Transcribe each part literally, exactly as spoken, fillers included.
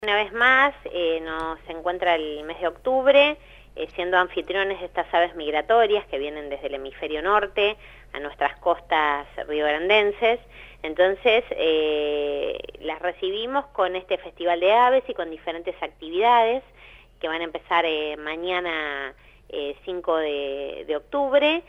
Una vez más, eh, nos encuentra el mes de octubre, eh, siendo anfitriones de estas aves migratorias que vienen desde el hemisferio norte a nuestras costas riograndenses. Entonces, eh, las recibimos con este Festival de Aves y con diferentes actividades que van a empezar eh, mañana eh, cinco de octubre.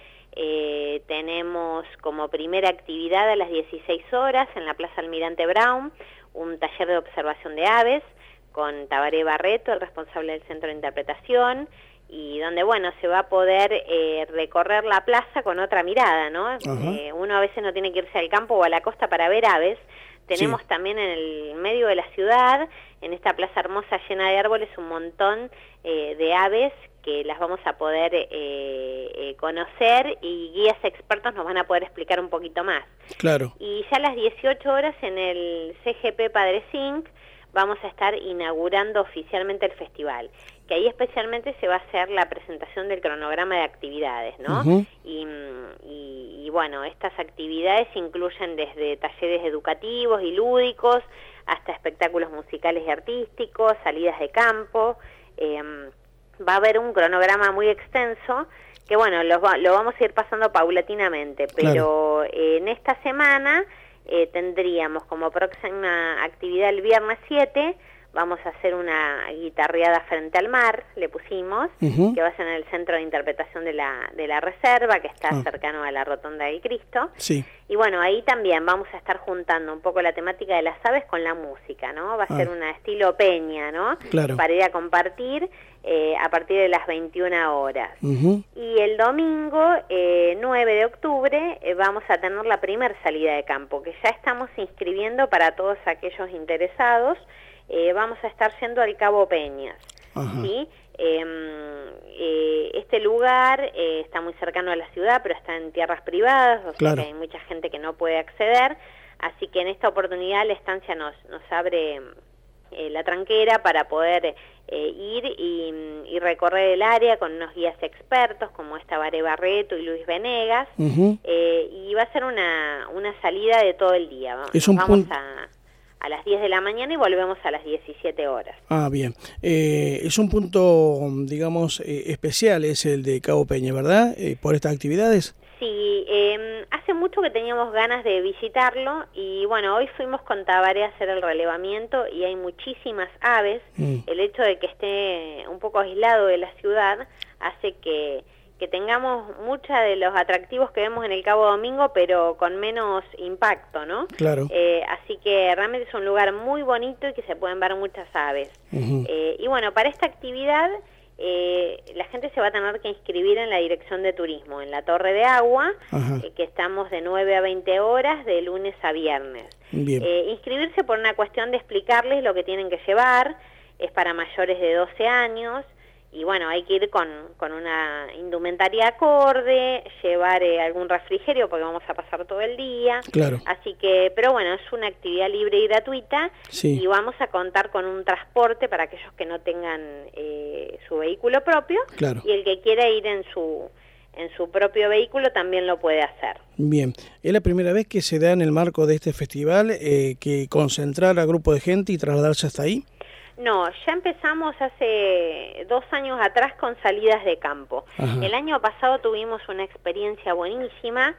Eh, tenemos como primera actividad a las dieciséis horas en la Plaza Almirante Brown un taller de observación de aves con Tabaré Barreto, el responsable del Centro de Interpretación, y donde, bueno, se va a poder eh, recorrer la plaza con otra mirada, ¿no? Eh, uno a veces no tiene que irse al campo o a la costa para ver aves. Tenemos sí. también en el medio de la ciudad, en esta plaza hermosa llena de árboles, un montón eh, de aves que las vamos a poder eh, eh, conocer, y guías expertos nos van a poder explicar un poquito más. Claro. Y ya a las dieciocho horas en el C G P Padre Zinc vamos a estar inaugurando oficialmente el festival, que ahí especialmente se va a hacer la presentación del cronograma de actividades, ¿no? Uh-huh. y, y, y bueno, estas actividades incluyen desde talleres educativos y lúdicos hasta espectáculos musicales y artísticos, salidas de campo. Eh, va a haber un cronograma muy extenso que, bueno, lo, lo vamos a ir pasando paulatinamente, pero claro. en esta semana eh, tendríamos como próxima actividad el viernes siete, vamos a hacer una guitarreada frente al mar, le pusimos, uh-huh. que va a ser en el Centro de Interpretación de la, de la Reserva, que está uh. cercano a la Rotonda del Cristo. Sí. Y bueno, ahí también vamos a estar juntando un poco la temática de las aves con la música, ¿no? Va a ah. ser una estilo peña, ¿no? Claro. Para ir a compartir eh, a partir de las veintiuna horas. Uh-huh. Y el domingo, eh, nueve de octubre, eh, vamos a tener la primer salida de campo, que ya estamos inscribiendo para todos aquellos interesados. Eh, vamos a estar yendo al Cabo Peñas, ¿sí? Eh, eh, este lugar eh, está muy cercano a la ciudad, pero está en tierras privadas, o claro. sea que hay mucha gente que no puede acceder, así que en esta oportunidad la estancia nos, nos abre eh, la tranquera para poder eh, ir y, y recorrer el área con unos guías expertos como esta Tabaré Barreto y Luis Venegas, uh-huh. eh, y va a ser una, una salida de todo el día. Es nos un vamos punto... a... a las diez de la mañana y volvemos a las diecisiete horas. Ah, bien. Eh, es un punto, digamos, eh, especial, es el de Cabo Peña, ¿verdad? Eh, por estas actividades. Sí, eh, hace mucho que teníamos ganas de visitarlo y bueno, hoy fuimos con Tabaré a hacer el relevamiento y hay muchísimas aves. Mm. El hecho de que esté un poco aislado de la ciudad hace que... que tengamos muchos de los atractivos que vemos en el Cabo Domingo, pero con menos impacto, ¿no? Claro. Eh, así que realmente es un lugar muy bonito y que se pueden ver muchas aves. Uh-huh. eh, y bueno, para esta actividad eh, la gente se va a tener que inscribir en la Dirección de Turismo, en la Torre de Agua, uh-huh. eh, que estamos de nueve a veinte horas, de lunes a viernes. Bien. Eh, inscribirse por una cuestión de explicarles lo que tienen que llevar, es para mayores de doce años, y bueno, hay que ir con, con una indumentaria acorde, llevar eh, algún refrigerio porque vamos a pasar todo el día. Claro. Así que, pero bueno, es una actividad libre y gratuita. Sí. Y vamos a contar con un transporte para aquellos que no tengan eh, su vehículo propio. Claro. Y el que quiera ir en su, en su propio vehículo también lo puede hacer. Bien. ¿Es la primera vez que se da en el marco de este festival eh, que concentrar a grupo de gente y trasladarse hasta ahí? No, ya empezamos hace dos años atrás con salidas de campo. Ajá. El año pasado tuvimos una experiencia buenísima,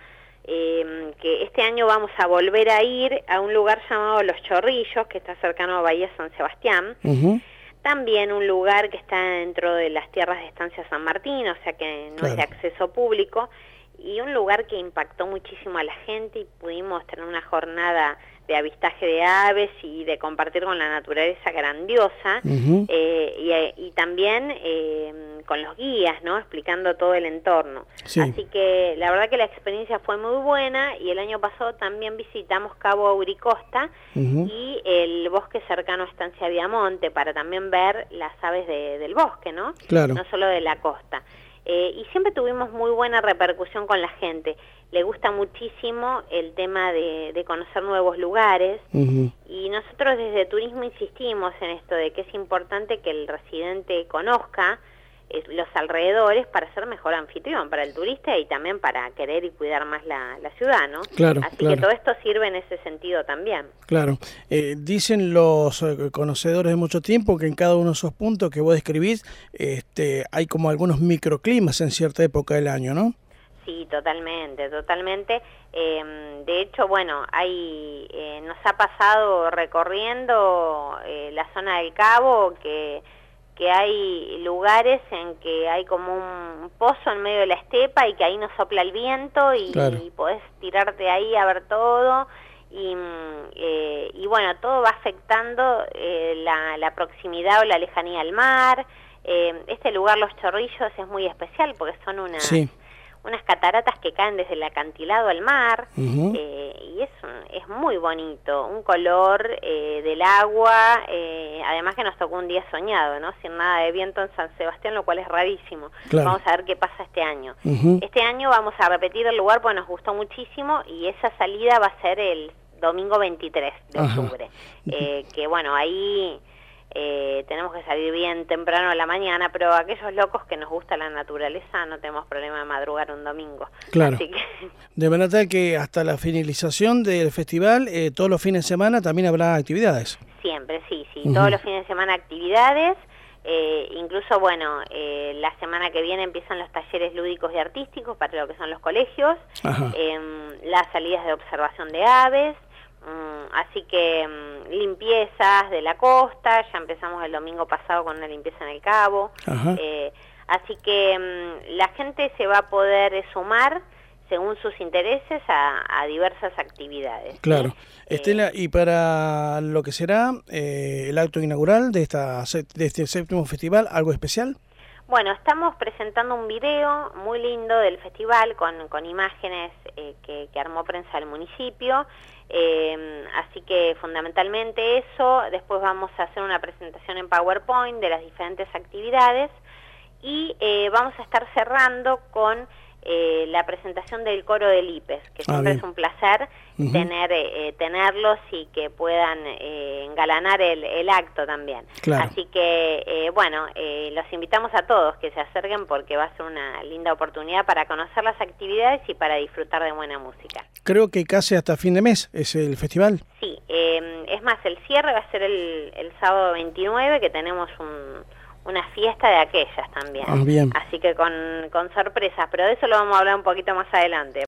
eh, que este año vamos a volver a ir a un lugar llamado Los Chorrillos, que está cercano a Bahía San Sebastián. Uh-huh. También un lugar que está dentro de las tierras de Estancia San Martín, o sea que no claro. es de acceso público, y un lugar que impactó muchísimo a la gente y pudimos tener una jornada de avistaje de aves y de compartir con la naturaleza grandiosa, uh-huh. eh, y, y también eh, con los guías, ¿no? Explicando todo el entorno. Sí. Así que la verdad que la experiencia fue muy buena y el año pasado también visitamos Cabo Auricosta uh-huh. y el bosque cercano a Estancia Viamonte para también ver las aves de, del bosque, ¿no? Claro. No solo de la costa. Eh, y siempre tuvimos muy buena repercusión con la gente. Le gusta muchísimo el tema de, de conocer nuevos lugares, uh-huh. y nosotros desde Turismo insistimos en esto de que es importante que el residente conozca eh, los alrededores para ser mejor anfitrión para el turista y también para querer y cuidar más la, la ciudad, ¿no? Claro, Así claro. que todo esto sirve en ese sentido también. Claro. Eh, dicen los eh, conocedores de mucho tiempo que en cada uno de esos puntos que vos describís este, hay como algunos microclimas en cierta época del año, ¿no? Sí, totalmente, totalmente. Eh, de hecho, bueno, hay eh, nos ha pasado recorriendo eh, la zona del Cabo que, que hay lugares en que hay como un pozo en medio de la estepa y que ahí nos sopla el viento y, claro. y podés tirarte ahí a ver todo. Y, eh, y bueno, todo va afectando eh, la, la proximidad o la lejanía al mar. Eh, este lugar, Los Chorrillos, es muy especial porque son unas... Sí. unas cataratas que caen desde el acantilado al mar, uh-huh. eh, y es, un, es muy bonito, un color eh, del agua, eh, además que nos tocó un día soñado, ¿no? Sin nada de viento en San Sebastián, lo cual es rarísimo. Claro. Vamos a ver qué pasa este año. Uh-huh. Este año vamos a repetir el lugar porque nos gustó muchísimo y esa salida va a ser el domingo veintitrés de Ajá. octubre, eh, que bueno, ahí... Eh, tenemos que salir bien temprano a la mañana, pero aquellos locos que nos gusta la naturaleza no tenemos problema de madrugar un domingo. Claro. Así que... De manera tal que hasta la finalización del festival, eh, todos los fines de semana también habrá actividades. Siempre, sí, sí. Uh-huh. Todos los fines de semana actividades. Eh, incluso, bueno, eh, la semana que viene empiezan los talleres lúdicos y artísticos para lo que son los colegios. Eh, las salidas de observación de aves. Um, así que um, limpiezas de la costa, ya empezamos el domingo pasado con una limpieza en el Cabo, eh, así que um, la gente se va a poder eh, sumar según sus intereses a, a diversas actividades. Claro. ¿sí? Estela, eh, y para lo que será eh, el acto inaugural de, esta, de este séptimo festival, ¿algo especial? Bueno, estamos presentando un video muy lindo del festival con, con imágenes eh, que, que armó prensa del municipio, eh, así que fundamentalmente eso. Después vamos a hacer una presentación en PowerPoint de las diferentes actividades y eh, vamos a estar cerrando con eh, la presentación del coro del I P E S, que siempre ah, es un placer uh-huh. tener eh, tenerlos y que puedan eh, engalanar el, el acto también. Claro. Así que, eh, bueno, eh, los invitamos a todos que se acerquen porque va a ser una linda oportunidad para conocer las actividades y para disfrutar de buena música. Creo que casi hasta fin de mes es el festival. Sí, eh, es más, el cierre va a ser el, el sábado veintinueve, que tenemos un... una fiesta de aquellas también. Ah, bien. Así que con, con sorpresas, pero de eso lo vamos a hablar un poquito más adelante.